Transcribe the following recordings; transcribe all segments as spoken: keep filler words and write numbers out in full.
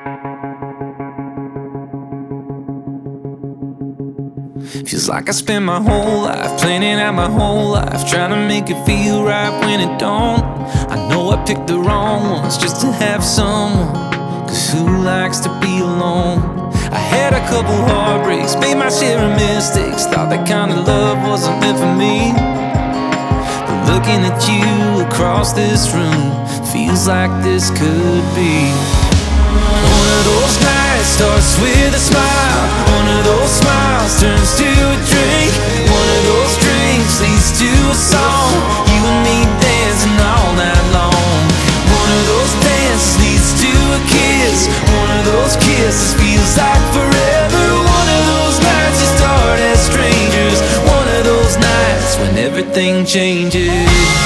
Feels like I spent my whole life planning out my whole life, trying to make it feel right when it don't. I know I picked the wrong ones just to have someone, cause who likes to be alone? I had a couple heartbreaks, made my share of mistakes, thought that kind of love wasn't meant for me. But looking at you across this room, feels like this could be. One of those nights starts with a smile, one of those smiles turns to a drink, one of those drinks leads to a song, you and me dancing all night long. One of those dances leads to a kiss, one of those kisses feels like forever. One of those nights you start as strangers, one of those nights when everything changes.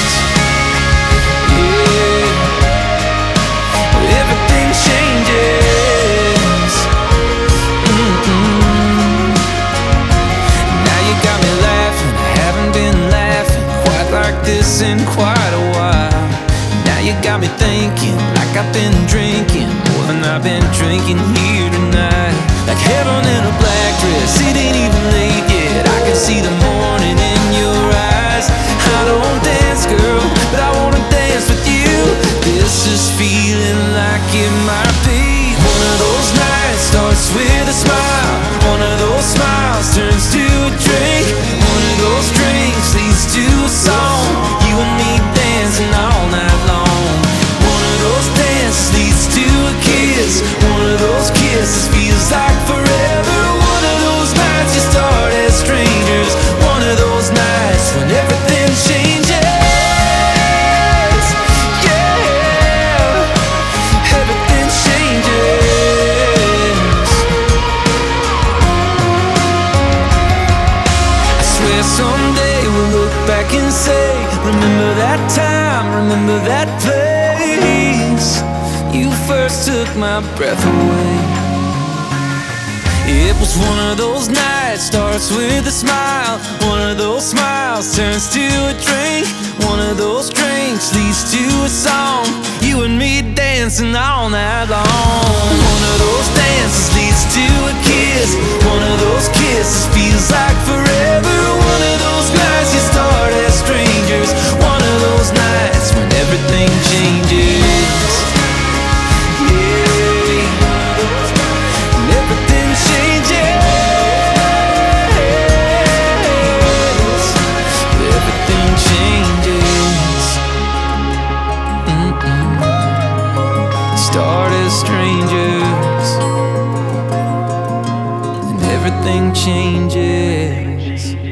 In quite a while, now you got me thinking like I've been drinking more than I've been drinking here tonight. Like heaven in a black dress, it ain't even late yet, I can see the morning in your eyes. I don't dance, girl, but I wanna dance with you. This is feeling like it might be one of those nights starts with a smile, one of those smiles turns to a drink, one of those drinks leads to a song, you and me dancing all night long. One of those dances leads to a kiss, one of those kisses feels like forever. One of those nights you start as strangers, one of those nights when everything changes. Yeah, everything changes. I swear someday we'll look back and say, remember that time, remember that place, you first took my breath away. It was one of those nights, starts with a smile, one of those smiles turns to a drink, one of those drinks leads to a song, you and me dancing all night long. One of those dances leads to a kiss, one of those kisses feels like forever. One of those nights you start as strangers, one of those nights when everything changes. Yeah, and everything changes. Everything changes. Mm-mm. Start as strangers, and everything changes.